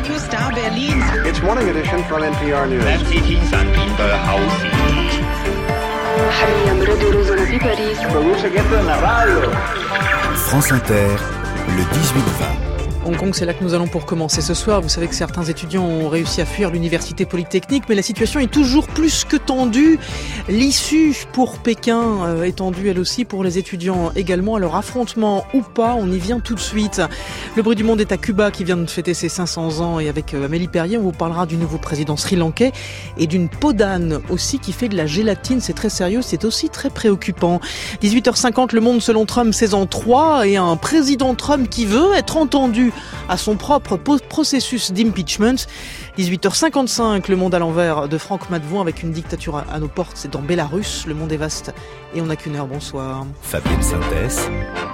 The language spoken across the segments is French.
Star Berlin. It's Morning Edition from NPR News. France Inter, le 18-20. Hong Kong, c'est là que nous allons pour commencer ce soir. Vous savez que certains étudiants ont réussi à fuir l'université polytechnique, mais la situation est toujours plus que tendue. L'issue pour Pékin est tendue elle aussi, pour les étudiants également. Alors affrontement ou pas, on y vient tout de suite. Le bruit du monde est à Cuba qui vient de fêter ses 500 ans, et avec Amélie Perrier, on vous parlera du nouveau président sri-lankais et d'une peau d'âne aussi qui fait de la gélatine. C'est très sérieux, c'est aussi très préoccupant. 18h50, Le Monde selon Trump, saison 3, et un président Trump qui veut être entendu à son propre processus d'impeachment. 18h55, Le Monde à l'envers de Franck Madvon, avec une dictature à nos portes, c'est dans Bélarus. Le monde est vaste et on n'a qu'une heure. Bonsoir. Fabienne Synthèse.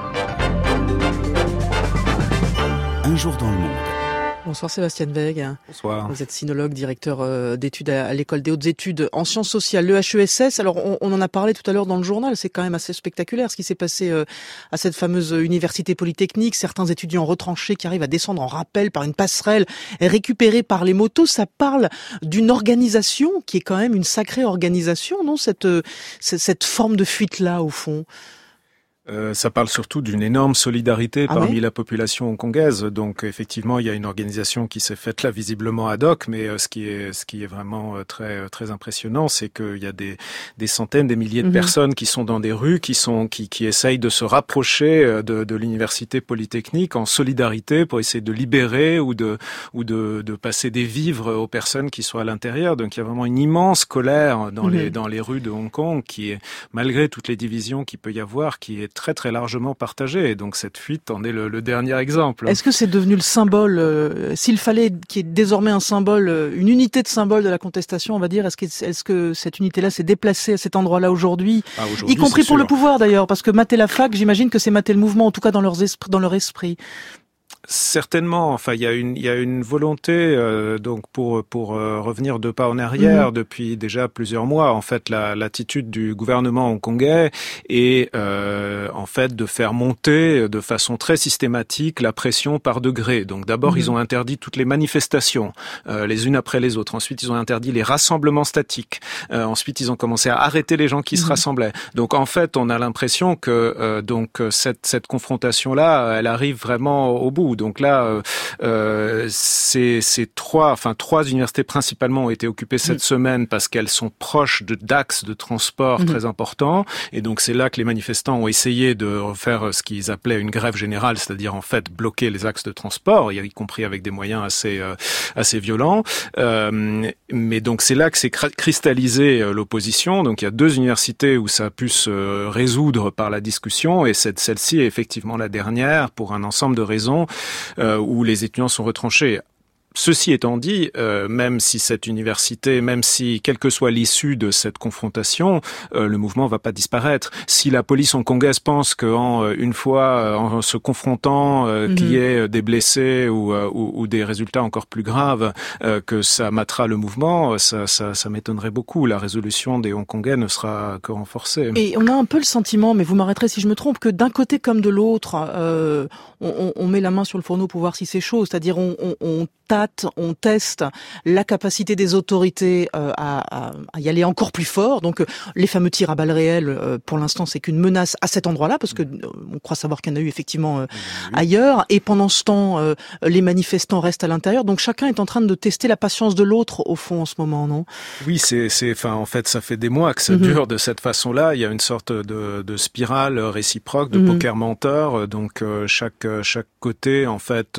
Un jour dans le monde. Bonsoir Sébastien Weg. Bonsoir. Vous êtes sinologue, directeur d'études à l'École des hautes études en sciences sociales, l'EHESS. Alors on en a parlé tout à l'heure dans le journal, c'est quand même assez spectaculaire ce qui s'est passé à cette fameuse université polytechnique. Certains étudiants retranchés qui arrivent à descendre en rappel par une passerelle récupérée par les motos. Ça parle d'une organisation qui est quand même une sacrée organisation, non, cette forme de fuite-là au fond. Ça parle surtout d'une énorme solidarité parmi oui la population hongkongaise. Donc effectivement, il y a une organisation qui s'est faite là visiblement ad hoc, mais ce qui est vraiment très impressionnant, c'est qu'il y a des centaines, des milliers de personnes qui sont dans des rues, qui essayent de se rapprocher de l'université polytechnique en solidarité pour essayer de libérer ou de passer des vivres aux personnes qui sont à l'intérieur. Donc il y a vraiment une immense colère dans les rues de Hong Kong qui est, malgré toutes les divisions qu'il peut y avoir, qui est très très largement partagé. Et donc cette fuite en est le dernier exemple. Est-ce que c'est devenu le symbole, s'il fallait qu'il y ait désormais un symbole, une unité de symbole de la contestation, on va dire, est-ce que cette unité-là s'est déplacée à cet endroit-là aujourd'hui, y compris pour le pouvoir d'ailleurs, parce que mater la fac, j'imagine que c'est mater le mouvement, en tout cas dans leur esprit. Certainement. Enfin, il y a une volonté donc pour revenir 2 pas en arrière depuis déjà plusieurs mois. En fait, l'attitude du gouvernement hongkongais est en fait de faire monter de façon très systématique la pression par degrés. Donc d'abord, ils ont interdit toutes les manifestations les unes après les autres. Ensuite, ils ont interdit les rassemblements statiques. Ensuite, ils ont commencé à arrêter les gens qui se rassemblaient. Donc en fait, on a l'impression que cette confrontation-là, elle arrive vraiment au bout. Donc là, ces trois universités principalement ont été occupées cette semaine parce qu'elles sont proches d'axes de transport très importants. Et donc c'est là que les manifestants ont essayé de faire ce qu'ils appelaient une grève générale, c'est-à-dire en fait bloquer les axes de transport, y compris avec des moyens assez violents. Mais donc c'est là que s'est cristallisée l'opposition. Donc il y a 2 universités où ça a pu se résoudre par la discussion, et celle-ci est effectivement la dernière pour un ensemble de raisons où les étudiants sont retranchés. Ceci étant dit, même si quelle que soit l'issue de cette confrontation, le mouvement va pas disparaître. Si la police hongkongaise pense qu'en se confrontant, qu'il y ait des blessés ou des résultats encore plus graves, que ça matera le mouvement, ça m'étonnerait beaucoup. La résolution des Hongkongais ne sera que renforcée. Et on a un peu le sentiment, mais vous m'arrêterez si je me trompe, que d'un côté comme de l'autre, on met la main sur le fourneau pour voir si c'est chaud. C'est-à-dire on tâte, on teste la capacité des autorités à y aller encore plus fort. Donc les fameux tirs à balles réelles, pour l'instant, c'est qu'une menace à cet endroit-là, parce que on croit savoir qu'il y en a eu effectivement ailleurs. Et pendant ce temps, les manifestants restent à l'intérieur. Donc chacun est en train de tester la patience de l'autre, au fond, en ce moment, non? Oui, en fait, ça fait des mois que ça dure de cette façon-là. Il y a une sorte de spirale réciproque, de poker menteur. Donc chaque côté, en fait,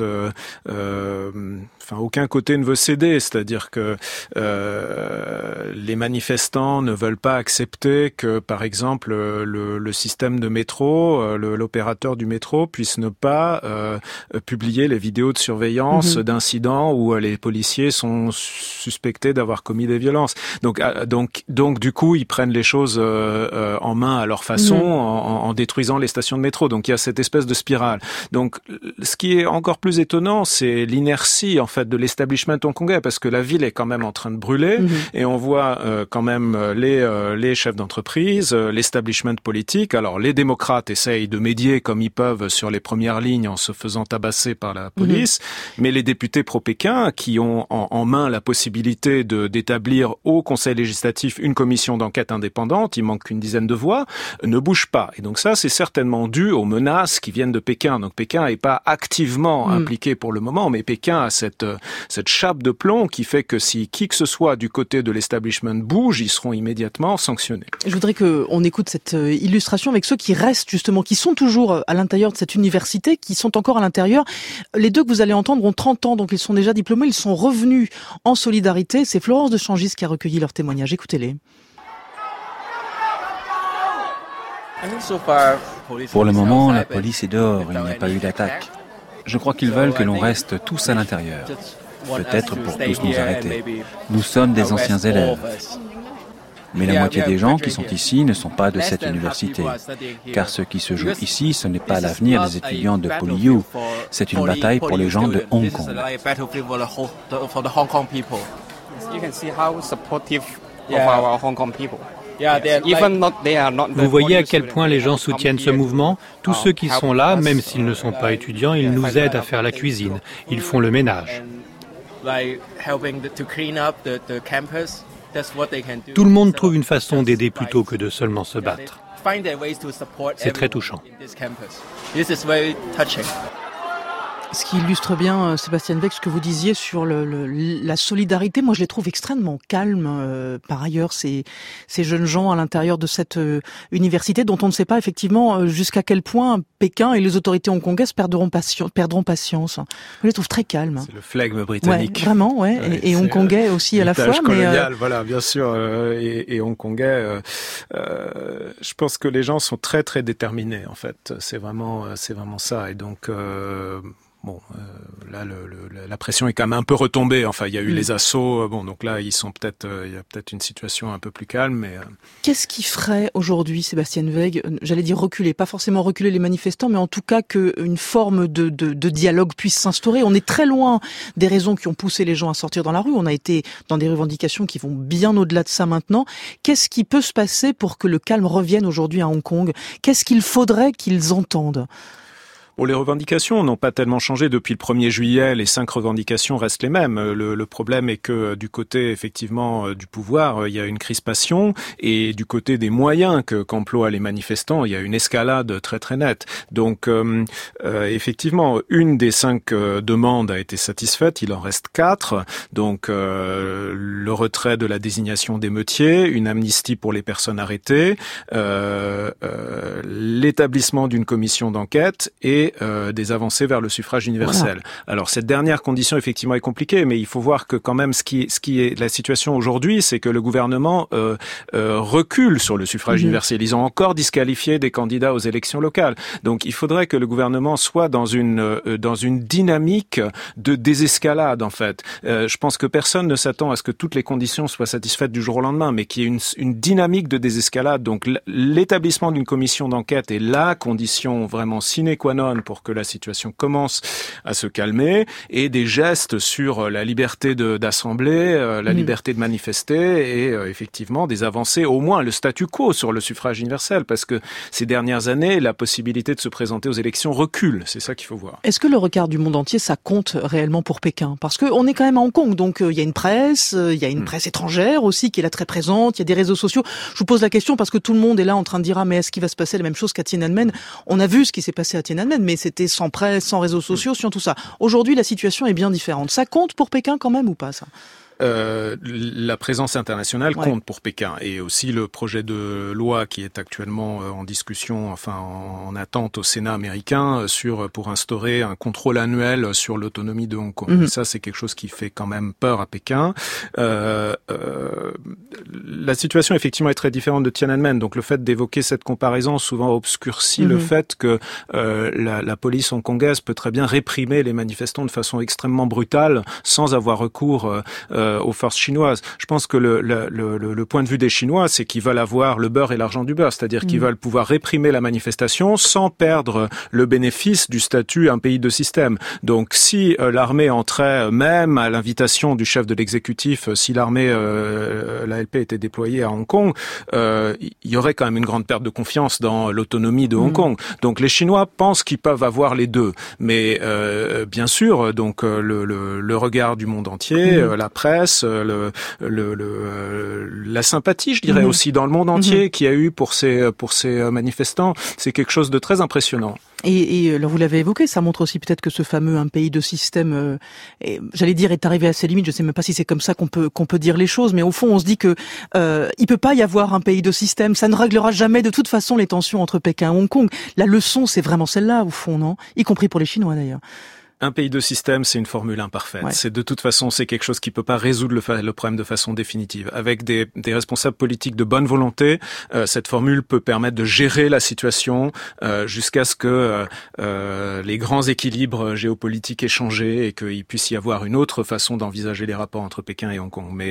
aucun côté ne veut céder, c'est-à-dire que les manifestants ne veulent pas accepter que, par exemple, le système de métro, l'opérateur du métro puisse ne pas publier les vidéos de surveillance d'incidents où les policiers sont suspectés d'avoir commis des violences. Donc du coup, ils prennent les choses en main à leur façon, en détruisant les stations de métro. Donc il y a cette espèce de spirale. Donc ce qui est encore plus étonnant, c'est l'inertie en fait fait de l'establishment hongkongais, parce que la ville est quand même en train de brûler et on voit quand même les chefs d'entreprise, l'establishment politique. Alors les démocrates essayent de médier comme ils peuvent sur les premières lignes en se faisant tabasser par la police, mais les députés pro-Pékin qui ont en main la possibilité d'établir au Conseil législatif une commission d'enquête indépendante, il manque qu'une dizaine de voix, ne bougent pas. Et donc ça, c'est certainement dû aux menaces qui viennent de Pékin. Donc Pékin n'est pas activement impliqué pour le moment, mais Pékin a cette chape de plomb qui fait que si qui que ce soit du côté de l'establishment bouge, ils seront immédiatement sanctionnés. Je voudrais qu'on écoute cette illustration avec ceux qui restent justement, qui sont toujours à l'intérieur de cette université, qui sont encore à l'intérieur. Les deux que vous allez entendre ont 30 ans, donc ils sont déjà diplômés, ils sont revenus en solidarité. C'est Florence de Changis qui a recueilli leur témoignage. Écoutez-les. Pour le moment, la police est dehors, il n'y a pas eu d'attaque. Je crois qu'ils veulent que l'on reste tous à l'intérieur. Peut-être pour tous nous arrêter. Nous sommes des anciens élèves. Mais la moitié des gens qui sont ici ne sont pas de cette université. Car ce qui se joue ici, ce n'est pas l'avenir des étudiants de PolyU. C'est une bataille pour les gens de Hong Kong. Vous voyez à quel point les gens soutiennent ce mouvement. Tous ceux qui sont là, même s'ils ne sont pas étudiants, ils nous aident à faire la cuisine. Ils font le ménage. Tout le monde trouve une façon d'aider plutôt que de seulement se battre. C'est très touchant. Ce qui illustre bien, Sébastien Weg, ce que vous disiez sur la solidarité. Moi, je les trouve extrêmement calmes. Par ailleurs, ces jeunes gens à l'intérieur de cette université dont on ne sait pas effectivement jusqu'à quel point Pékin et les autorités hongkongaises perdront patience. Je les trouve très calmes. C'est le flegme britannique. Ouais, vraiment, ouais. Et hongkongais aussi à la fois. Colonial, voilà, bien sûr. Et hongkongais. Je pense que les gens sont très très déterminés. En fait, c'est vraiment ça. Et donc. Là, la pression est quand même un peu retombée. Enfin, il y a eu les assauts. Donc là, il y a peut-être une situation un peu plus calme. Mais qu'est-ce qui ferait aujourd'hui, Sébastien Weg, j'allais dire reculer, pas forcément reculer les manifestants, mais en tout cas qu'une forme de dialogue puisse s'instaurer. On est très loin des raisons qui ont poussé les gens à sortir dans la rue. On a été dans des revendications qui vont bien au-delà de ça maintenant. Qu'est-ce qui peut se passer pour que le calme revienne aujourd'hui à Hong Kong ? Qu'est-ce qu'il faudrait qu'ils entendent ? Bon, les revendications n'ont pas tellement changé depuis le 1er juillet. Les 5 revendications restent les mêmes. Le problème est que du côté, effectivement, du pouvoir, il y a une crispation. Et du côté des moyens qu'emploient les manifestants, il y a une escalade très très nette. Donc, effectivement, une des 5 demandes a été satisfaite. Il en reste 4. Donc, le retrait de la désignation d'émeutiers, une amnistie pour les personnes arrêtées, l'établissement d'une commission d'enquête et des avancées vers le suffrage universel. Voilà. Alors cette dernière condition effectivement est compliquée, mais il faut voir que quand même ce qui est la situation aujourd'hui, c'est que le gouvernement recule sur le suffrage universel. Ils ont encore disqualifié des candidats aux élections locales. Donc il faudrait que le gouvernement soit dans une dynamique de désescalade en fait. Je pense que personne ne s'attend à ce que toutes les conditions soient satisfaites du jour au lendemain, mais qu'il y ait une dynamique de désescalade. Donc l'établissement d'une commission d'enquête est la condition vraiment sine qua non pour que la situation commence à se calmer, et des gestes sur la liberté d'assembler, la liberté de manifester, et effectivement des avancées, au moins le statu quo sur le suffrage universel, parce que ces dernières années, la possibilité de se présenter aux élections recule. C'est ça qu'il faut voir. Est-ce que le regard du monde entier, ça compte réellement pour Pékin ? Parce qu'on est quand même à Hong Kong, donc il y a une presse, il y a une presse étrangère aussi qui est là très présente, il y a des réseaux sociaux. Je vous pose la question parce que tout le monde est là en train de dire « Ah, mais est-ce qu'il va se passer la même chose qu'à Tiananmen ?» On a vu ce qui s'est passé à Tiananmen, mais c'était sans presse, sans réseaux sociaux, sans tout ça. Aujourd'hui, la situation est bien différente. Ça compte pour Pékin quand même ou pas, ça ? La présence internationale compte pour Pékin, et aussi le projet de loi qui est actuellement en discussion, enfin en attente au Sénat américain pour instaurer un contrôle annuel sur l'autonomie de Hong Kong. Et ça, c'est quelque chose qui fait quand même peur à Pékin. La situation effectivement est très différente de Tiananmen, donc le fait d'évoquer cette comparaison souvent obscurcit le fait que la police hongkongaise peut très bien réprimer les manifestants de façon extrêmement brutale sans avoir recours aux forces chinoises. Je pense que le point de vue des Chinois, c'est qu'ils veulent avoir le beurre et l'argent du beurre, c'est-à-dire qu'ils veulent pouvoir réprimer la manifestation sans perdre le bénéfice du statut un pays de système. Donc si l'armée entrait, même à l'invitation du chef de l'exécutif, si l'armée, l'ALP était déployée à Hong Kong, il y aurait quand même une grande perte de confiance dans l'autonomie de Hong Kong. Donc les Chinois pensent qu'ils peuvent avoir les deux, mais bien sûr, donc le regard du monde entier, la presse, la sympathie, je dirais aussi dans le monde entier qu'il y a eu pour ces manifestants, c'est quelque chose de très impressionnant. Et alors vous l'avez évoqué, ça montre aussi peut-être que ce fameux un pays de système, j'allais dire, est arrivé à ses limites. Je sais même pas si c'est comme ça qu'on peut dire les choses, mais au fond on se dit que il peut pas y avoir un pays de système. Ça ne réglera jamais de toute façon les tensions entre Pékin et Hong Kong. La leçon, c'est vraiment celle-là au fond, non ? Y compris pour les Chinois d'ailleurs. Un pays de système, c'est une formule imparfaite. Ouais. C'est de toute façon, c'est quelque chose qui peut pas résoudre le problème de façon définitive. Avec des responsables politiques de bonne volonté, cette formule peut permettre de gérer la situation jusqu'à ce que les grands équilibres géopolitiques aient changé et qu'il puisse y avoir une autre façon d'envisager les rapports entre Pékin et Hong Kong. Mais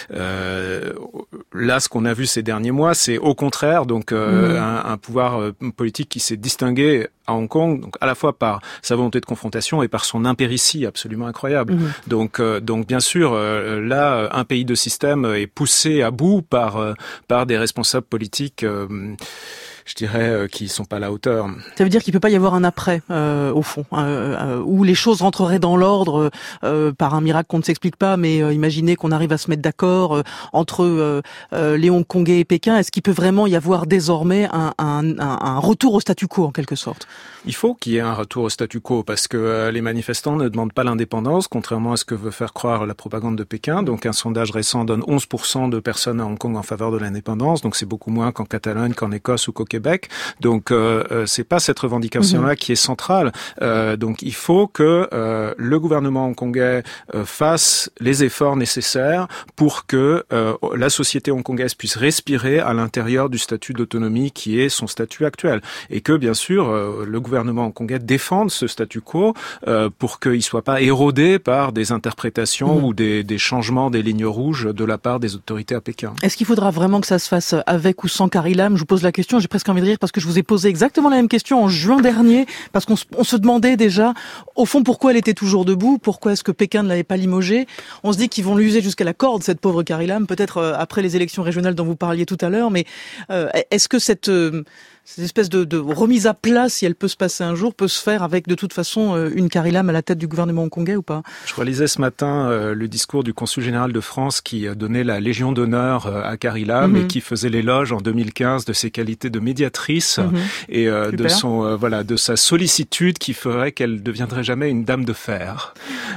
là, ce qu'on a vu ces derniers mois, c'est au contraire donc un pouvoir politique qui s'est distingué à Hong Kong, donc à la fois par sa volonté de confrontation et par son impéritie absolument incroyable. Donc bien sûr, là, un pays de système est poussé à bout par des responsables politiques, je dirais, qui sont pas à la hauteur. Ça veut dire qu'il peut pas y avoir un après, au fond, où les choses rentreraient dans l'ordre par un miracle qu'on ne s'explique pas, mais imaginez qu'on arrive à se mettre d'accord entre les Hongkongais et Pékin. Est-ce qu'il peut vraiment y avoir désormais un retour au statu quo, en quelque sorte ? Il faut qu'il y ait un retour au statu quo, parce que les manifestants ne demandent pas l'indépendance, contrairement à ce que veut faire croire la propagande de Pékin. Donc un sondage récent donne 11% de personnes à Hong Kong en faveur de l'indépendance, donc c'est beaucoup moins qu'en Catalogne, qu'en Écosse ou qu'au Québec. Donc c'est pas cette revendication-là qui est centrale. Donc il faut que le gouvernement hongkongais fasse les efforts nécessaires pour que la société hongkongaise puisse respirer à l'intérieur du statut d'autonomie qui est son statut actuel. Et que bien sûr le gouvernement hongkongais défende ce statu quo pour qu'il soit pas érodé par des interprétations ou des changements des lignes rouges de la part des autorités à Pékin. Est-ce qu'il faudra vraiment que ça se fasse avec ou sans Carrie Lam ? Je vous pose la question, j'ai presque envie de rire parce que je vous ai posé exactement la même question en juin dernier, parce qu'on se demandait déjà, au fond, pourquoi elle était toujours debout, pourquoi est-ce que Pékin ne l'avait pas limogée. On se dit qu'ils vont l'user jusqu'à la corde, cette pauvre Carrie Lam, peut-être après les élections régionales dont vous parliez tout à l'heure, mais est-ce que cette espèce de remise à plat, si elle peut se passer un jour, peut se faire avec de toute façon une Carrie Lam à la tête du gouvernement hongkongais ou pas ? Je relisais ce matin le discours du consul général de France qui donnait la Légion d'honneur à Carrie Lam et qui faisait l'éloge en 2015 de ses qualités de médiatrice et de sa sollicitude qui ferait qu'elle deviendrait jamais une dame de fer.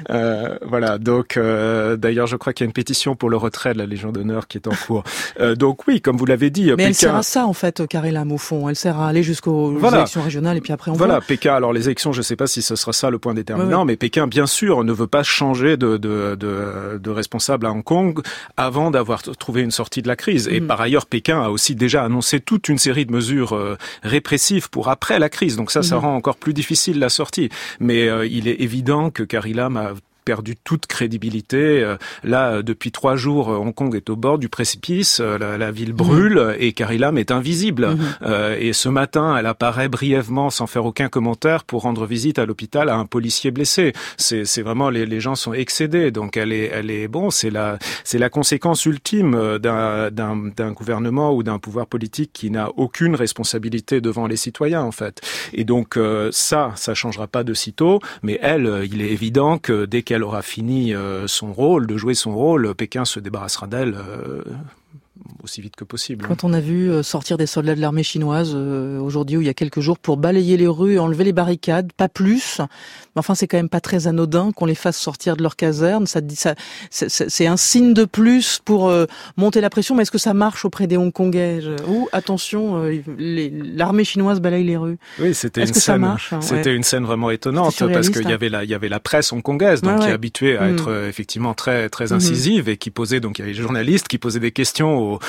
Donc d'ailleurs je crois qu'il y a une pétition pour le retrait de la Légion d'honneur qui est en cours. Donc oui, comme vous l'avez dit, mais Pékin... elle sert à ça en fait, Carrie Lam, au fond. Elle sert à aller jusqu'aux élections régionales et puis après on voit. Pékin, alors les élections, je ne sais pas si ce sera ça le point déterminant, mais Pékin, bien sûr, ne veut pas changer de responsable à Hong Kong avant d'avoir trouvé une sortie de la crise. Et par ailleurs, Pékin a aussi déjà annoncé toute une série de mesures répressives pour après la crise. Donc ça rend encore plus difficile la sortie. Mais il est évident que Carrie Lam a perdu toute crédibilité. Là, depuis 3 jours, Hong Kong est au bord du précipice, la ville brûle et Carrie Lam est invisible. Et ce matin, elle apparaît brièvement, sans faire aucun commentaire, pour rendre visite à l'hôpital à un policier blessé. C'est vraiment, les gens sont excédés. Donc c'est la conséquence ultime d'un gouvernement ou d'un pouvoir politique qui n'a aucune responsabilité devant les citoyens, en fait. Et donc ça changera pas de sitôt. Mais il est évident que dès qu'elle aura fini de jouer son rôle, Pékin se débarrassera d'elle aussi vite que possible. Quand on a vu sortir des soldats de l'armée chinoise aujourd'hui ou il y a quelques jours pour balayer les rues, enlever les barricades, pas plus. Mais enfin, c'est quand même pas très anodin qu'on les fasse sortir de leur caserne. C'est un signe de plus pour monter la pression. Mais est-ce que ça marche auprès des Hongkongais ? Ou attention, l'armée chinoise balaye les rues. Oui, c'était une scène vraiment étonnante parce qu'il y avait la presse hongkongaise qui est habituée à être effectivement très très incisive et qui posait, donc il y avait les journalistes qui posaient des questions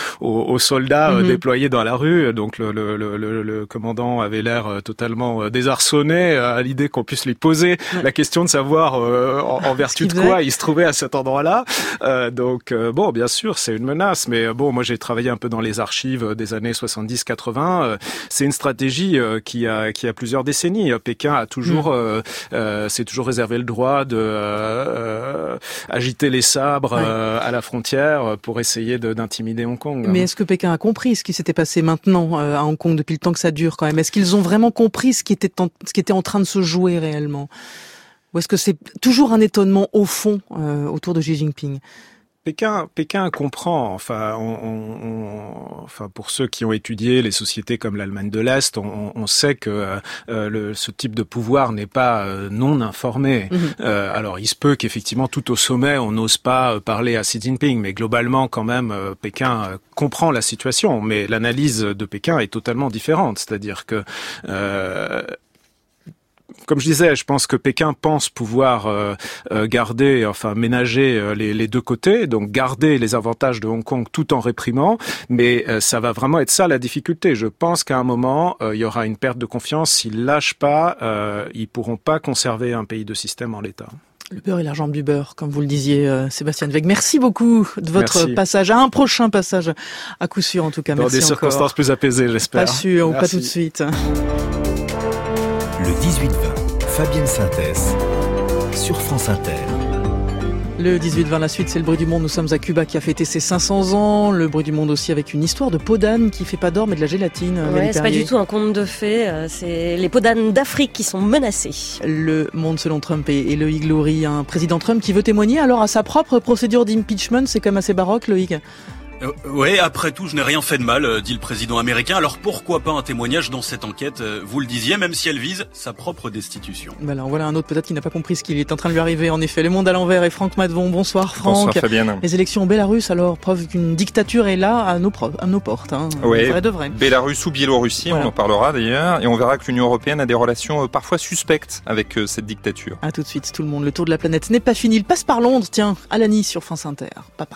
aux soldats déployés dans la rue. Donc le commandant avait l'air totalement désarçonné à l'idée qu'on puisse lui poser la question de savoir en vertu de quoi il se trouvait à cet endroit-là. Donc bon, bien sûr, c'est une menace, mais bon, moi j'ai travaillé un peu dans les archives des années 70-80. C'est une stratégie qui a plusieurs décennies. Pékin a toujours s'est toujours réservé le droit de agiter les sabres à la frontière pour essayer d'intimider Hong Kong. Mais est-ce que Pékin a compris ce qui s'était passé maintenant à Hong Kong depuis le temps que ça dure quand même? Est-ce qu'ils ont vraiment compris ce qui était en train de se jouer réellement? Ou est-ce que c'est toujours un étonnement au fond autour de Xi Jinping? Pékin comprend, enfin pour ceux qui ont étudié les sociétés comme l'Allemagne de l'Est, on sait que ce type de pouvoir n'est pas non informé. Alors il se peut qu'effectivement tout au sommet on n'ose pas parler à Xi Jinping, mais globalement quand même Pékin comprend la situation. Mais l'analyse de Pékin est totalement différente, c'est-à-dire que comme je disais, je pense que Pékin pense pouvoir ménager les deux côtés, donc garder les avantages de Hong Kong tout en réprimant, mais ça va vraiment être ça la difficulté. Je pense qu'à un moment, il y aura une perte de confiance. S'ils lâchent pas, ils pourront pas conserver un pays de système en l'état. Le beurre et l'argent du beurre, comme vous le disiez, Sébastien Dweck. Merci beaucoup de votre passage, à un prochain passage, à coup sûr en tout cas. Dans merci des circonstances encore. Plus apaisées, j'espère. Pas sûr, ou pas tout de suite. Le 18-20, Fabienne Synthèse, sur France Inter. Le 18-20, la suite, c'est le bruit du monde. Nous sommes à Cuba qui a fêté ses 500 ans. Le bruit du monde aussi avec une histoire de peau d'âne qui fait pas d'or mais de la gélatine. Ouais, c'est pas du tout un conte de fées. C'est les peaux d'âne d'Afrique qui sont menacées. Le monde selon Trump et Loïc Loury, un président Trump qui veut témoigner alors à sa propre procédure d'impeachment. C'est quand même assez baroque, Loïc. Oui, après tout, je n'ai rien fait de mal, dit le président américain. Alors pourquoi pas un témoignage dans cette enquête, vous le disiez, même si elle vise sa propre destitution. Voilà un autre peut-être qui n'a pas compris ce qu'il est en train de lui arriver. En effet, Le Monde à l'envers et Franck Matvon. Bonsoir Franck. Bonsoir Fabienne. Les élections en Bélarus, alors, preuve qu'une dictature est là à nos portes. Oui, vrai de vrai. Bélarus ou Biélorussie, voilà. On en parlera d'ailleurs. Et on verra que l'Union européenne a des relations parfois suspectes avec cette dictature. À tout de suite tout le monde, le tour de la planète n'est pas fini. Il passe par Londres, tiens, Alani sur France Inter. Papa.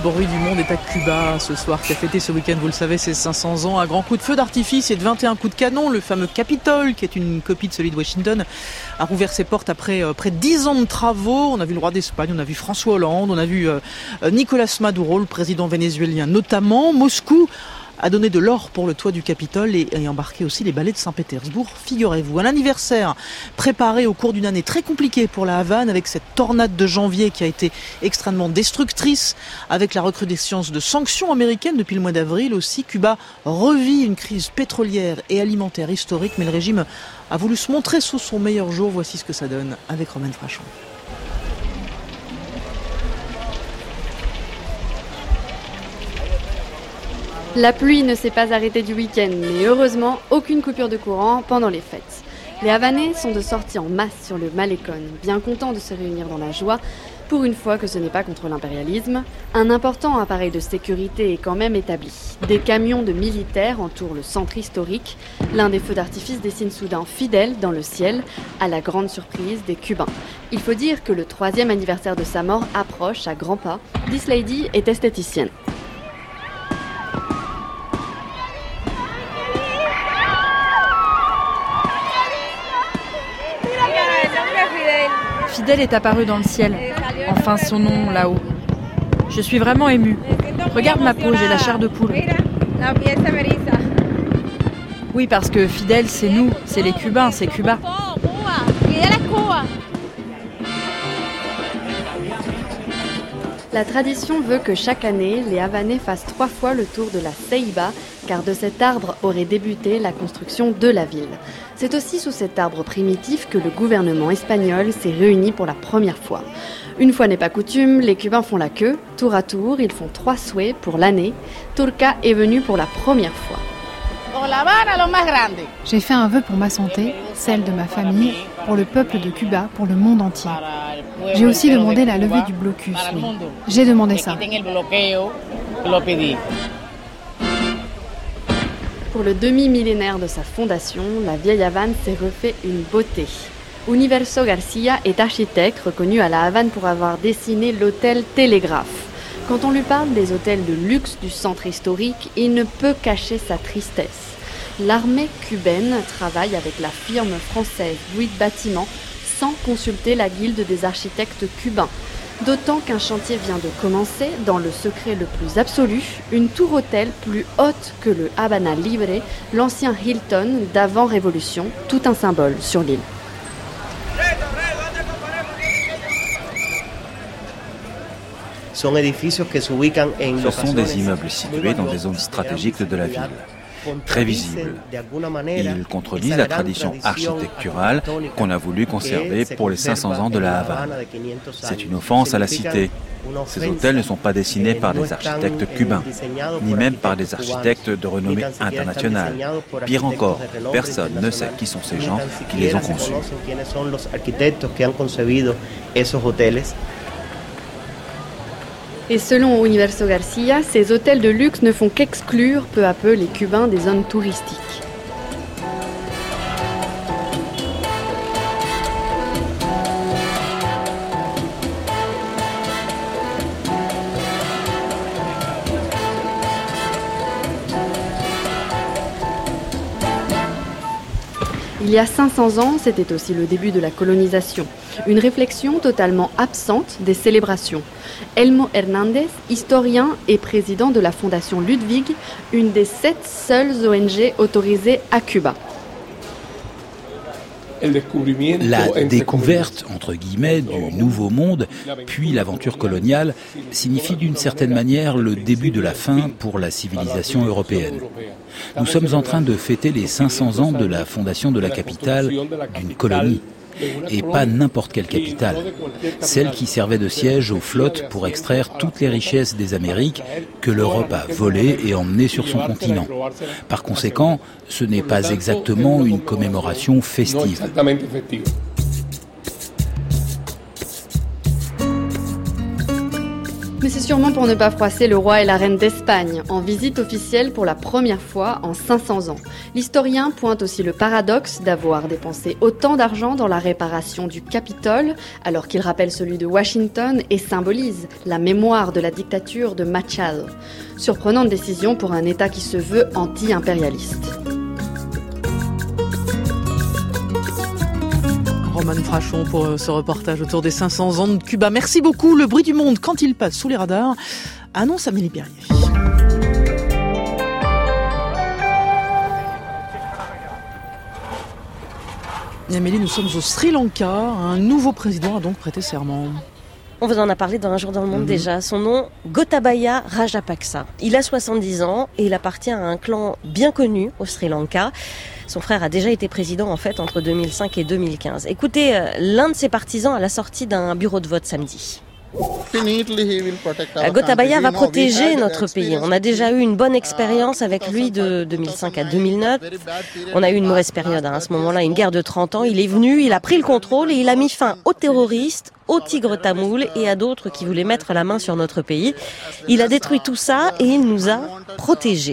bruit du monde est à Cuba ce soir, qui a fêté ce week-end, vous le savez, ses 500 ans, à grands coups de feu d'artifice et de 21 coups de canon. Le fameux Capitole, qui est une copie de celui de Washington, a rouvert ses portes après près de 10 ans de travaux. On a vu le roi d'Espagne, on a vu François Hollande, on a vu Nicolás Maduro, le président vénézuélien notamment. Moscou a donné de l'or pour le toit du Capitole et embarqué aussi les ballets de Saint-Pétersbourg, figurez-vous. Un anniversaire préparé au cours d'une année très compliquée pour la Havane, avec cette tornade de janvier qui a été extrêmement destructrice, avec la recrudescence de sanctions américaines depuis le mois d'avril aussi. Cuba revit une crise pétrolière et alimentaire historique, mais le régime a voulu se montrer sous son meilleur jour. Voici ce que ça donne avec Romaine Frachon. La pluie ne s'est pas arrêtée du week-end, mais heureusement, aucune coupure de courant pendant les fêtes. Les Havanais sont de sortie en masse sur le Malecón, bien contents de se réunir dans la joie, pour une fois que ce n'est pas contre l'impérialisme. Un important appareil de sécurité est quand même établi. Des camions de militaires entourent le centre historique. L'un des feux d'artifice dessine soudain Fidel dans le ciel, à la grande surprise des Cubains. Il faut dire que le 3e anniversaire de sa mort approche à grands pas. This Lady est esthéticienne. Fidel est apparu dans le ciel, enfin son nom là-haut. Je suis vraiment émue. Regarde ma peau, j'ai la chair de poule. Oui, parce que Fidel, c'est nous, c'est les Cubains, c'est Cuba. La tradition veut que chaque année, les Havanais fassent 3 fois le tour de la Ceiba, car de cet arbre aurait débuté la construction de la ville. C'est aussi sous cet arbre primitif que le gouvernement espagnol s'est réuni pour la première fois. Une fois n'est pas coutume, les Cubains font la queue. Tour à tour, ils font 3 souhaits pour l'année. Turca est venu pour la première fois. J'ai fait un vœu pour ma santé, celle de ma famille, pour le peuple de Cuba, pour le monde entier. J'ai aussi demandé la levée du blocus. Oui. J'ai demandé ça. Pour le demi-millénaire de sa fondation, la vieille Havane s'est refait une beauté. Universo Garcia est architecte reconnu à la Havane pour avoir dessiné l'hôtel Télégraphe. Quand on lui parle des hôtels de luxe du centre historique, il ne peut cacher sa tristesse. L'armée cubaine travaille avec la firme française Bouygues Bâtiments sans consulter la guilde des architectes cubains. D'autant qu'un chantier vient de commencer dans le secret le plus absolu, une tour-hôtel plus haute que le Habana Libre, l'ancien Hilton d'avant-révolution, tout un symbole sur l'île. Ce sont des immeubles situés dans des zones stratégiques de la ville, très visibles. Ils contredisent la tradition architecturale qu'on a voulu conserver pour les 500 ans de la Havane. C'est une offense à la cité. Ces hôtels ne sont pas dessinés par des architectes cubains, ni même par des architectes de renommée internationale. Pire encore, personne ne sait qui sont ces gens qui les ont conçus. Et selon Universo Garcia, ces hôtels de luxe ne font qu'exclure peu à peu les Cubains des zones touristiques. Il y a 500 ans, c'était aussi le début de la colonisation. Une réflexion totalement absente des célébrations. Elmo Hernández, historien et président de la Fondation Ludwig, une des 7 seules ONG autorisées à Cuba. La découverte, entre guillemets, du Nouveau Monde, puis l'aventure coloniale, signifie d'une certaine manière le début de la fin pour la civilisation européenne. Nous sommes en train de fêter les 500 ans de la fondation de la capitale d'une colonie. Et pas n'importe quelle capitale, celle qui servait de siège aux flottes pour extraire toutes les richesses des Amériques que l'Europe a volées et emmenées sur son continent. Par conséquent, ce n'est pas exactement une commémoration festive. Mais c'est sûrement pour ne pas froisser le roi et la reine d'Espagne, en visite officielle pour la première fois en 500 ans. L'historien pointe aussi le paradoxe d'avoir dépensé autant d'argent dans la réparation du Capitole, alors qu'il rappelle celui de Washington et symbolise la mémoire de la dictature de Machado. Surprenante décision pour un État qui se veut anti-impérialiste. Roman Frachon pour ce reportage autour des 500 ans de Cuba. Merci beaucoup. Le bruit du monde, quand il passe sous les radars, annonce Amélie Perrier. Amélie, nous sommes au Sri Lanka. Un nouveau président a donc prêté serment. On vous en a parlé dans Un jour dans le monde déjà. Son nom, Gotabaya Rajapaksa. Il a 70 ans et il appartient à un clan bien connu au Sri Lanka. Son frère a déjà été président en fait entre 2005 et 2015. Écoutez l'un de ses partisans à la sortie d'un bureau de vote samedi. Gotabaya va protéger notre pays. On a déjà eu une bonne expérience avec lui de 2005 à 2009. On a eu une mauvaise période à ce moment-là, une guerre de 30 ans. Il est venu, il a pris le contrôle et il a mis fin aux terroristes, aux tigres tamouls et à d'autres qui voulaient mettre la main sur notre pays. Il a détruit tout ça et il nous a protégés.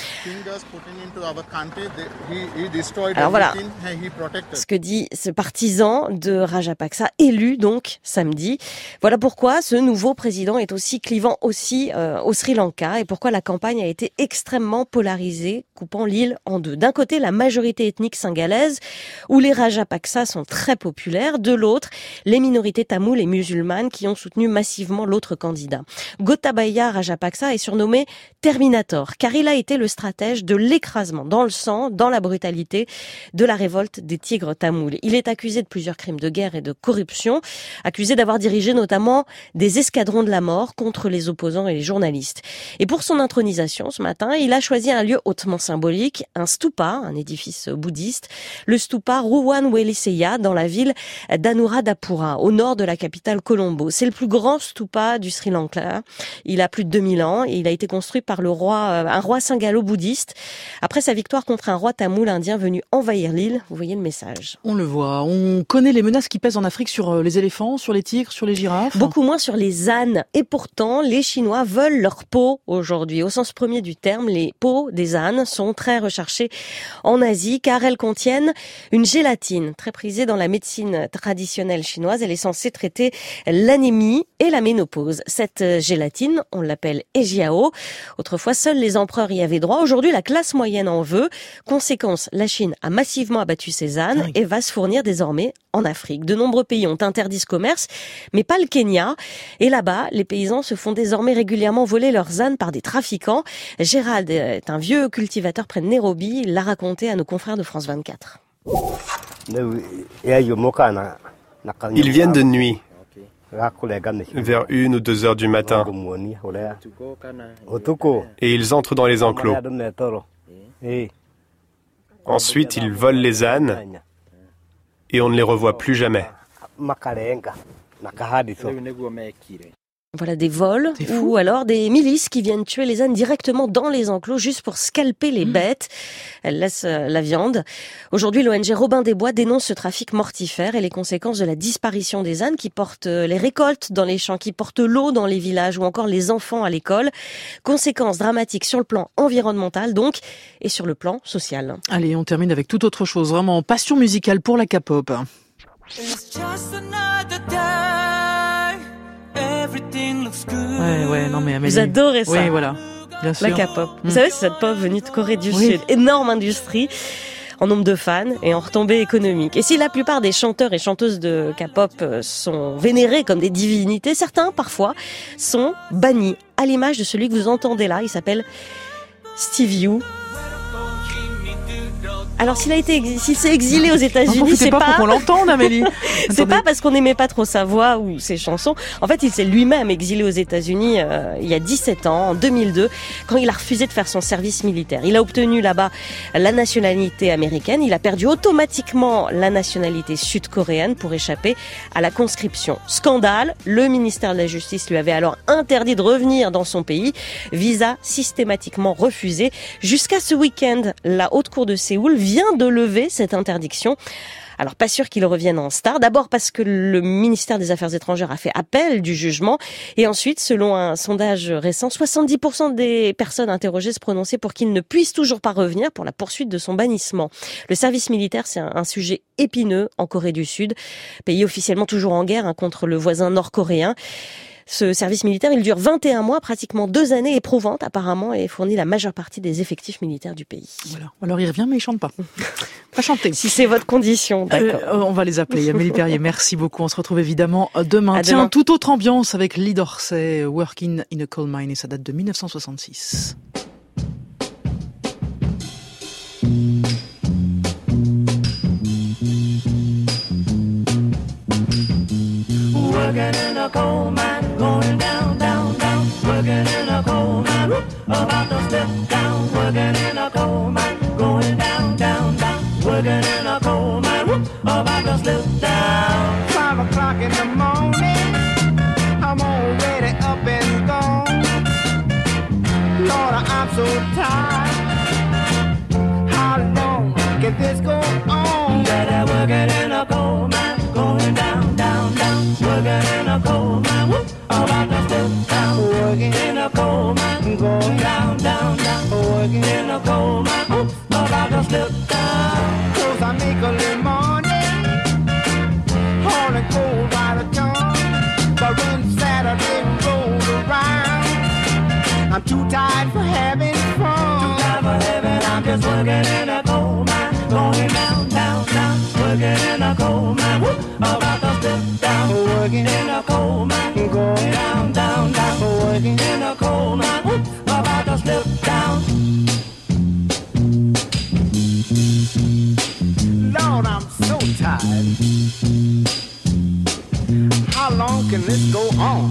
Alors voilà ce que dit ce partisan de Rajapaksa, élu donc samedi. Voilà pourquoi ce nouveau président est aussi clivant aussi au Sri Lanka et pourquoi la campagne a été extrêmement polarisée, coupant l'île en deux. D'un côté, la majorité ethnique singalaise, où les Rajapaksa sont très populaires. De l'autre, les minorités tamoules et musulmanes qui ont soutenu massivement l'autre candidat. Gotabaya Rajapaksa est surnommé Terminator, car il a été le stratège de l'écrasement dans le sang, dans la brutalité de la révolte des tigres tamouls. Il est accusé de plusieurs crimes de guerre et de corruption, accusé d'avoir dirigé notamment des escadrons de la mort contre les opposants et les journalistes. Et pour son intronisation ce matin, il a choisi un lieu hautement symbolique, un stupa, un édifice bouddhiste, le stupa Ruwan Weliseya dans la ville d'Anuradhapura, au nord de la capitale Colombo. C'est le plus grand stupa du Sri Lanka. Il a plus de 2000 ans et il a été construit par un roi singalo-bouddhiste après sa victoire contre un roi tamoul indien venu envahir l'île. Vous voyez le message. On le voit. On connaît les menaces qui pèsent en Afrique sur les éléphants, sur les tigres, sur les girafes. Beaucoup moins sur les ânes. Et pourtant, les Chinois veulent leur peau aujourd'hui. Au sens premier du terme, les peaux des ânes sont très recherchées en Asie car elles contiennent une gélatine très prisée dans la médecine traditionnelle chinoise. Elle est censée traiter l'anémie et la ménopause. Cette gélatine, on l'appelle Ejiao. Autrefois, seuls les empereurs y avaient droit. Aujourd'hui, la classe moyenne en veut. Conséquence, la Chine a massivement abattu ses ânes et va se fournir désormais en Afrique. De nombreux pays ont interdit ce commerce, mais pas le Kenya. Et là-bas, les paysans se font désormais régulièrement voler leurs ânes par des trafiquants. Gérald est un vieux cultivateur près de Nairobi. Il l'a raconté à nos confrères de France 24. Ils viennent de nuit, vers 1 ou 2 heures du matin, et ils entrent dans les enclos. Ensuite, ils volent les ânes et on ne les revoit plus jamais. Voilà des vols ou alors des milices qui viennent tuer les ânes directement dans les enclos juste pour scalper les bêtes. Elles laissent la viande. Aujourd'hui, l'ONG Robin des Bois dénonce ce trafic mortifère et les conséquences de la disparition des ânes qui portent les récoltes dans les champs, qui portent l'eau dans les villages ou encore les enfants à l'école. Conséquences dramatiques sur le plan environnemental donc et sur le plan social. Allez, on termine avec toute autre chose. Vraiment, passion musicale pour la K-pop. Ouais, non mais Amélie. Vous adorez ça. Oui, voilà. Bien sûr. La K-pop. Vous savez, c'est cette pop venue de Corée du Sud. Énorme industrie en nombre de fans et en retombées économiques. Et si la plupart des chanteurs et chanteuses de K-pop sont vénérés comme des divinités, certains, parfois, sont bannis. À l'image de celui que vous entendez là, il s'appelle Steve Yu. Alors s'il s'est exilé aux États-Unis, c'est pas pour qu'on l'entende, Amélie. C'est pas parce qu'on n'aimait pas trop sa voix ou ses chansons. En fait, il s'est lui-même exilé aux États-Unis il y a 17 ans, en 2002, quand il a refusé de faire son service militaire. Il a obtenu là-bas la nationalité américaine. Il a perdu automatiquement la nationalité sud-coréenne pour échapper à la conscription. Scandale, le ministère de la Justice lui avait alors interdit de revenir dans son pays. Visa systématiquement refusé. Jusqu'à ce week-end, la Haute Cour de Séoul vient de lever cette interdiction. Alors pas sûr qu'il revienne en star, d'abord parce que le ministère des Affaires étrangères a fait appel du jugement, et ensuite, selon un sondage récent, 70% des personnes interrogées se prononçaient pour qu'il ne puisse toujours pas revenir pour la poursuite de son bannissement. Le service militaire, c'est un sujet épineux en Corée du Sud, pays officiellement toujours en guerre contre le voisin nord-coréen. Ce service militaire, il dure 21 mois, pratiquement 2 années éprouvantes apparemment, et fournit la majeure partie des effectifs militaires du pays. Voilà. Alors il revient mais il chante pas. Pas chanter. Si c'est votre condition, d'accord. On va les appeler. Amélie Perrier, merci beaucoup. On se retrouve évidemment demain. Tiens, toute autre ambiance avec Lee Dorsey, Working in a Coal Mine, et ça date de 1966. Working in a coal mine, going down, down, down. Working in a coal mine, about to slip down. Working in a coal mine, going down, down, down. Working in a coal mine, about to slip down. 5 o'clock in the morning, I'm already up and gone. Lord, I'm so tired. How long can this go on? That I'm working in a coal mine, going down, down, down. Working in a coal mine, about to slip down. Working in a coal mine, going down, down, down. Working in a coal mine, about to slip down. 'Cause I make a little money, hauling coal by the ton. But when Saturday rolls around, I'm too tired for having fun. Too tired for having, I'm just working in a coal mine, going down, down, down. Working in a coal mine, about to slip down. Working in a coal mine, going down, down, down. Working in a coal mine, about to slip down. Lord, I'm so tired. How long can this go on?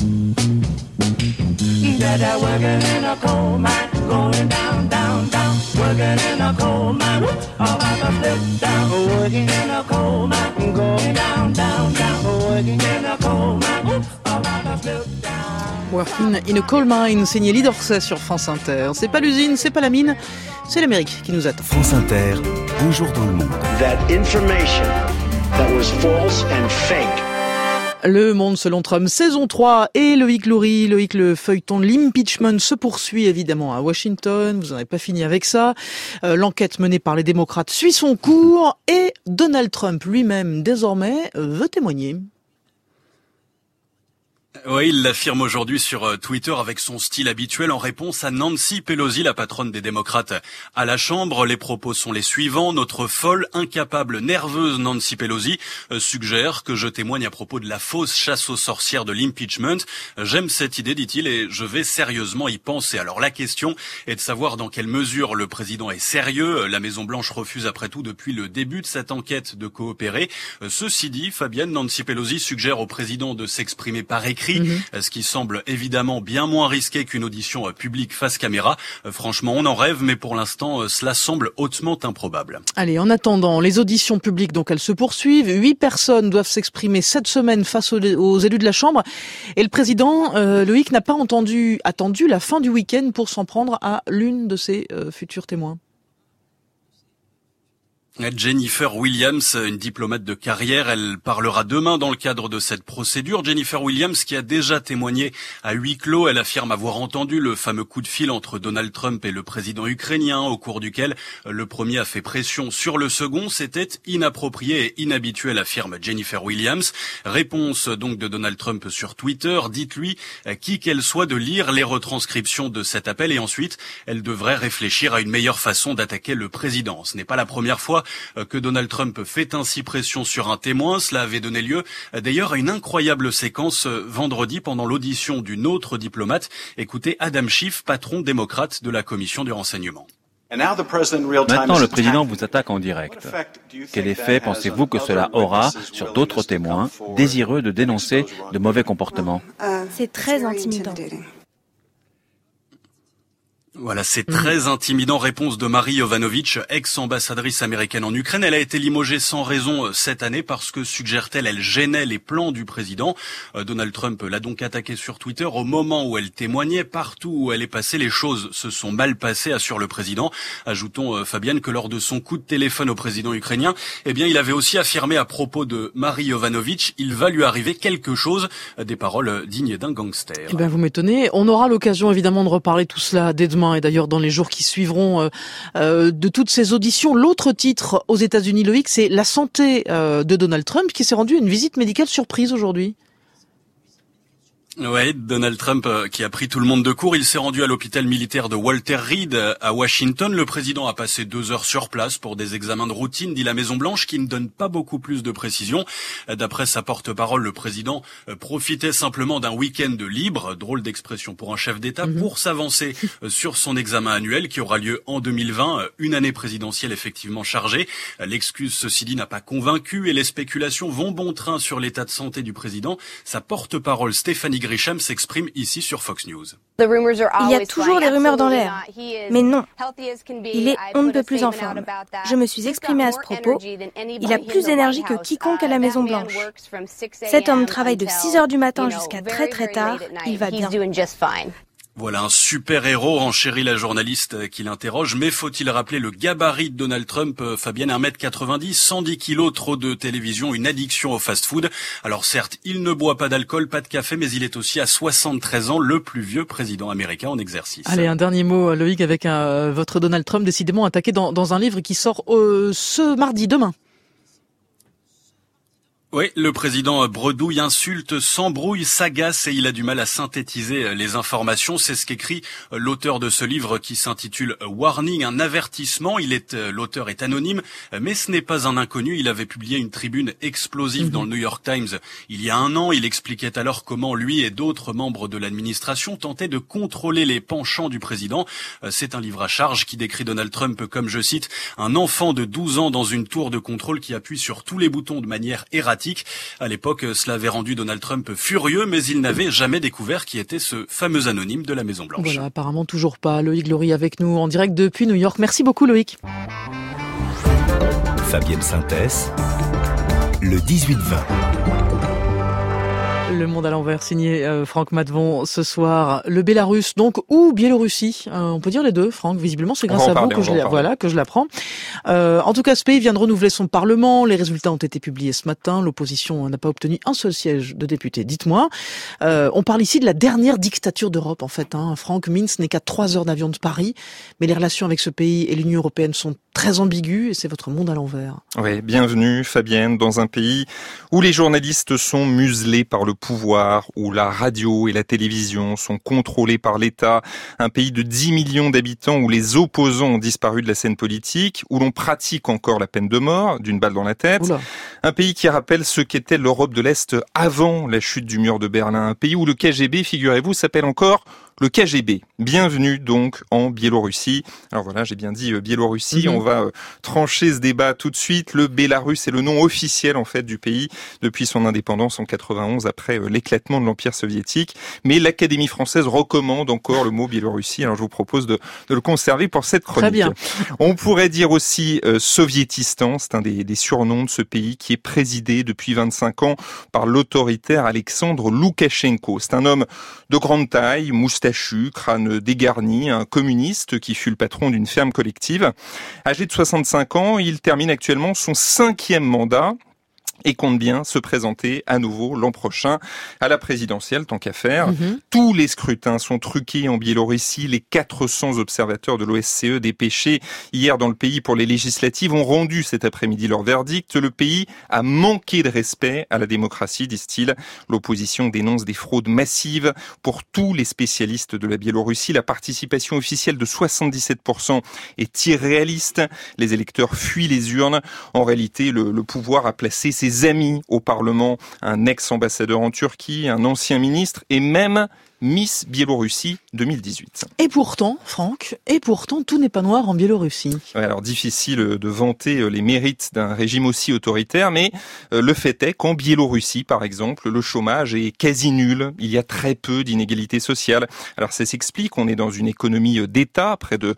That I'm working in a coal mine, going down, down, down. Working in a coal mine, about to slip down. Working in a coal mine, going down, down, down. Working in a coal mine, about to slip down. Working in a Coal Mine, signé Lee Dorsey sur France Inter. C'est pas l'usine, c'est pas la mine, c'est l'Amérique qui nous attend. France Inter, un jour dans le monde. That information that was false and fake. Le Monde selon Trump, saison 3, et Loïc Loury. Loïc, le feuilleton de l'impeachment se poursuit évidemment à Washington. Vous n'en avez pas fini avec ça. L'enquête menée par les démocrates suit son cours, et Donald Trump lui-même, désormais, veut témoigner. Oui, il l'affirme aujourd'hui sur Twitter avec son style habituel en réponse à Nancy Pelosi, la patronne des démocrates à la Chambre. Les propos sont les suivants. Notre folle, incapable, nerveuse Nancy Pelosi suggère que je témoigne à propos de la fausse chasse aux sorcières de l'impeachment. J'aime cette idée, dit-il, et je vais sérieusement y penser. Alors la question est de savoir dans quelle mesure le président est sérieux. La Maison-Blanche refuse après tout depuis le début de cette enquête de coopérer. Ceci dit, Fabienne, Nancy Pelosi suggère au président de s'exprimer par écrit, ce qui semble évidemment bien moins risqué qu'une audition publique face caméra. Franchement, on en rêve, mais pour l'instant, cela semble hautement improbable. Allez, en attendant, les auditions publiques, donc elles se poursuivent. 8 personnes doivent s'exprimer cette semaine face aux élus de la Chambre. Et le président, Loïc, n'a pas attendu la fin du week-end pour s'en prendre à l'une de ses futurs témoins. Jennifer Williams, une diplomate de carrière, elle parlera demain dans le cadre de cette procédure. Jennifer Williams, qui a déjà témoigné à huis clos, elle affirme avoir entendu le fameux coup de fil entre Donald Trump et le président ukrainien, au cours duquel le premier a fait pression sur le second. C'était inapproprié et inhabituel, affirme Jennifer Williams. Réponse donc de Donald Trump sur Twitter. Dites-lui, qui qu'elle soit, de lire les retranscriptions de cet appel, et ensuite elle devrait réfléchir à une meilleure façon d'attaquer le président. Ce n'est pas la première fois que Donald Trump fait ainsi pression sur un témoin. Cela avait donné lieu d'ailleurs à une incroyable séquence vendredi pendant l'audition d'une autre diplomate. Écoutez Adam Schiff, patron démocrate de la commission du renseignement. Maintenant, le président vous attaque en direct. Quel effet pensez-vous que cela aura sur d'autres témoins désireux de dénoncer de mauvais comportements ? C'est très intimidant. Voilà, c'est très intimidant. Réponse de Marie Jovanovic, ex-ambassadrice américaine en Ukraine. Elle a été limogée sans raison cette année parce que, suggère-t-elle, elle gênait les plans du président. Donald Trump l'a donc attaquée sur Twitter au moment où elle témoignait. Partout où elle est passée, les choses se sont mal passées, assure le président. Ajoutons, Fabienne, que lors de son coup de téléphone au président ukrainien, il avait aussi affirmé à propos de Marie Jovanovic, il va lui arriver quelque chose. Des paroles dignes d'un gangster. Vous m'étonnez. On aura l'occasion évidemment de reparler tout cela dès demain et d'ailleurs dans les jours qui suivront de toutes ces auditions. L'autre titre aux États-Unis, Loïc, c'est la santé de Donald Trump qui s'est rendu à une visite médicale surprise aujourd'hui. Ouais, Donald Trump qui a pris tout le monde de court, il s'est rendu à l'hôpital militaire de Walter Reed à Washington. Le président a passé 2 heures sur place pour des examens de routine, dit la Maison-Blanche, qui ne donne pas beaucoup plus de précisions. D'après sa porte-parole, le président profitait simplement d'un week-end libre, drôle d'expression pour un chef d'État, pour s'avancer sur son examen annuel qui aura lieu en 2020, une année présidentielle effectivement chargée. L'excuse, ceci dit, n'a pas convaincu et les spéculations vont bon train sur l'état de santé du président. Sa porte-parole, Stéphanie Grisham, s'exprime ici sur Fox News. Il y a toujours des rumeurs dans l'air, mais non, il est on ne peut plus en forme. Je me suis exprimée à ce propos, il a plus d'énergie que quiconque à la Maison-Blanche. Cet homme travaille de 6 heures du matin jusqu'à très très tard, il va bien. Voilà un super-héros, enchérit la journaliste qui l'interroge. Mais faut-il rappeler le gabarit de Donald Trump, Fabienne, 1m90, 110 kilos, trop de télévision, une addiction au fast-food. Alors certes, il ne boit pas d'alcool, pas de café, mais il est aussi à 73 ans le plus vieux président américain en exercice. Allez, un dernier mot, Loïc, avec votre Donald Trump décidément attaqué dans un livre qui sort ce mardi, demain. Oui, le président bredouille, insulte, s'embrouille, s'agace et il a du mal à synthétiser les informations. C'est ce qu'écrit l'auteur de ce livre qui s'intitule Warning, un avertissement. L'auteur est anonyme, mais ce n'est pas un inconnu. Il avait publié une tribune explosive dans le New York Times il y a 1 an. Il expliquait alors comment lui et d'autres membres de l'administration tentaient de contrôler les penchants du président. C'est un livre à charge qui décrit Donald Trump comme, je cite, un enfant de 12 ans dans une tour de contrôle qui appuie sur tous les boutons de manière erratique. À l'époque, cela avait rendu Donald Trump furieux, mais il n'avait jamais découvert qui était ce fameux anonyme de la Maison-Blanche. Voilà, apparemment toujours pas. Loïc Glory avec nous en direct depuis New York. Merci beaucoup Loïc. Fabienne Synthèse, le 18-20. Le Monde à l'envers, signé Franck Matvon ce soir. Le Bélarus, donc, ou Biélorussie. On peut dire les deux, Franck. Visiblement, c'est grâce à vous que je l'apprends. En tout cas, ce pays vient de renouveler son Parlement. Les résultats ont été publiés ce matin. L'opposition n'a pas obtenu un seul siège de député. Dites-moi, on parle ici de la dernière dictature d'Europe, en fait. Franck, Minsk n'est qu'à 3 heures d'avion de Paris. Mais les relations avec ce pays et l'Union européenne sont très ambiguës et c'est votre monde à l'envers. Oui, bienvenue, Fabienne, dans un pays où les journalistes sont muselés par le pouvoir, où la radio et la télévision sont contrôlées par l'État, un pays de 10 millions d'habitants où les opposants ont disparu de la scène politique, où l'on pratique encore la peine de mort, d'une balle dans la tête, un pays qui rappelle ce qu'était l'Europe de l'Est avant la chute du mur de Berlin, un pays où le KGB, figurez-vous, s'appelle encore le KGB. Bienvenue donc en Biélorussie. Alors voilà, j'ai bien dit Biélorussie. On va trancher ce débat tout de suite. Le Bélarus est le nom officiel en fait du pays depuis son indépendance en 91 après l'éclatement de l'Empire soviétique. Mais l'Académie française recommande encore le mot Biélorussie. Alors je vous propose de le conserver pour cette chronique. Très bien. On pourrait dire aussi Soviétistan. C'est un des surnoms de ce pays qui est présidé depuis 25 ans par l'autoritaire Alexandre Loukachenko. C'est un homme de grande taille, moustachu, crâne dégarni, un communiste qui fut le patron d'une ferme collective. Âgé de 65 ans, il termine actuellement son 5e mandat et compte bien se présenter à nouveau l'an prochain à la présidentielle, tant qu'à faire. Tous les scrutins sont truqués en Biélorussie. Les 400 observateurs de l'OSCE dépêchés hier dans le pays pour les législatives ont rendu cet après-midi leur verdict. Le pays a manqué de respect à la démocratie, disent-ils. L'opposition dénonce des fraudes massives. Pour tous les spécialistes de la Biélorussie, la participation officielle de 77% est irréaliste. Les électeurs fuient les urnes. En réalité, le pouvoir a placé ses amis au Parlement, un ex-ambassadeur en Turquie, un ancien ministre et même Miss Biélorussie 2018. Et pourtant, Franck, tout n'est pas noir en Biélorussie. Ouais, alors difficile de vanter les mérites d'un régime aussi autoritaire, mais le fait est qu'en Biélorussie, par exemple, le chômage est quasi nul. Il y a très peu d'inégalités sociales. Alors ça s'explique, on est dans une économie d'État, près de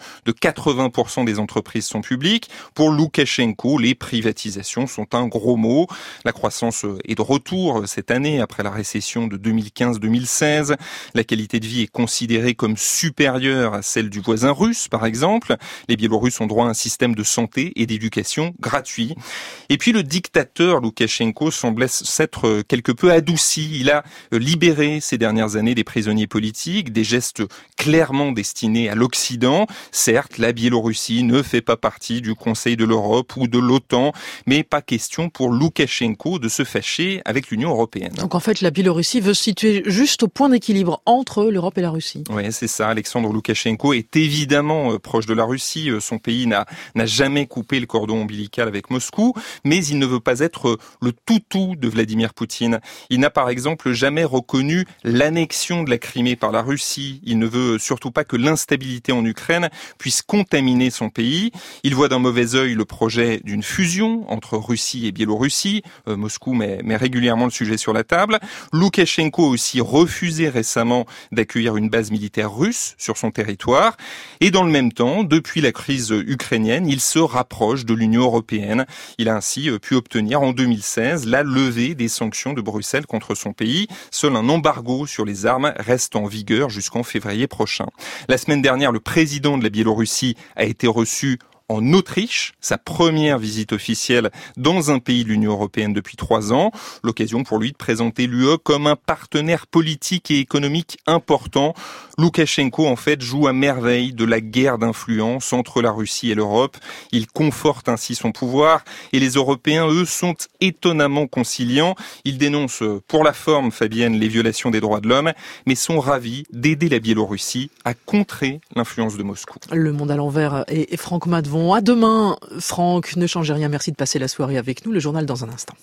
80% des entreprises sont publiques. Pour Loukachenko, les privatisations sont un gros mot. La croissance est de retour cette année après la récession de 2015-2016. La qualité de vie est considérée comme supérieure à celle du voisin russe, par exemple. Les Biélorusses ont droit à un système de santé et d'éducation gratuit. Et puis le dictateur Loukachenko semblait s'être quelque peu adouci. Il a libéré ces dernières années des prisonniers politiques, des gestes clairement destinés à l'Occident. Certes, la Biélorussie ne fait pas partie du Conseil de l'Europe ou de l'OTAN, mais pas question pour Loukachenko de se fâcher avec l'Union européenne. Donc en fait, la Biélorussie veut se situer juste au point d'équilibre entre l'Europe et la Russie. Oui, c'est ça. Alexandre Loukachenko est évidemment proche de la Russie. Son pays n'a jamais coupé le cordon ombilical avec Moscou, mais il ne veut pas être le toutou de Vladimir Poutine. Il n'a par exemple jamais reconnu l'annexion de la Crimée par la Russie. Il ne veut surtout pas que l'instabilité en Ukraine puisse contaminer son pays. Il voit d'un mauvais œil le projet d'une fusion entre Russie et Biélorussie. Moscou met régulièrement le sujet sur la table. Loukachenko a aussi refusé récemment d'accueillir une base militaire russe sur son territoire. Et dans le même temps, depuis la crise ukrainienne, il se rapproche de l'Union européenne. Il a ainsi pu obtenir en 2016 la levée des sanctions de Bruxelles contre son pays. Seul un embargo sur les armes reste en vigueur jusqu'en février prochain. La semaine dernière, le président de la Biélorussie a été reçu en Autriche, sa première visite officielle dans un pays de l'Union européenne depuis 3 ans. L'occasion pour lui de présenter l'UE comme un partenaire politique et économique important. Loukachenko, en fait, joue à merveille de la guerre d'influence entre la Russie et l'Europe. Il conforte ainsi son pouvoir et les Européens, eux, sont étonnamment conciliants. Ils dénoncent pour la forme, Fabienne, les violations des droits de l'homme, mais sont ravis d'aider la Biélorussie à contrer l'influence de Moscou. Le Monde à l'envers et Franck Maddevon. À demain, Franck, ne changez rien, merci de passer la soirée avec nous. Le journal dans un instant.